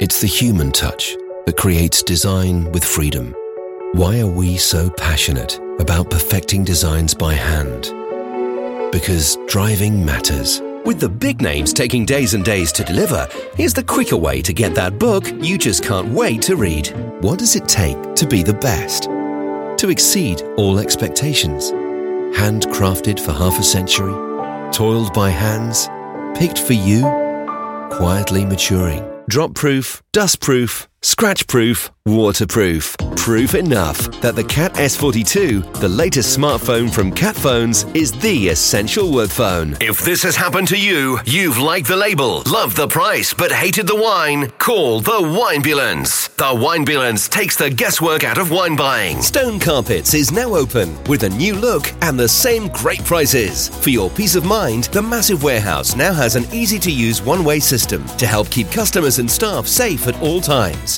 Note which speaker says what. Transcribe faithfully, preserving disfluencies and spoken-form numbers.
Speaker 1: It's the human touch that creates design with freedom. Why are we so passionate about perfecting designs by hand? Because driving matters.
Speaker 2: With the big names taking days and days to deliver, here's the quicker way to get that book you just can't wait to read.
Speaker 1: What does it take to be the best? To exceed all expectations? Handcrafted for half a century? Toiled by hands? Picked for you? Quietly maturing? Drop-proof, dust-proof, scratch-proof, waterproof. Proof enough that the Cat S forty-two, the latest smartphone from Cat Phones, is the essential work phone.
Speaker 3: If this has happened to you, you've liked the label, loved the price, but hated the wine, call the Winebulance. The Winebulance takes the guesswork out of wine buying.
Speaker 2: Stone Carpets is now open with a new look and the same great prices. For your peace of mind, the massive warehouse now has an easy-to-use one-way system to help keep customers and staff safe at all times.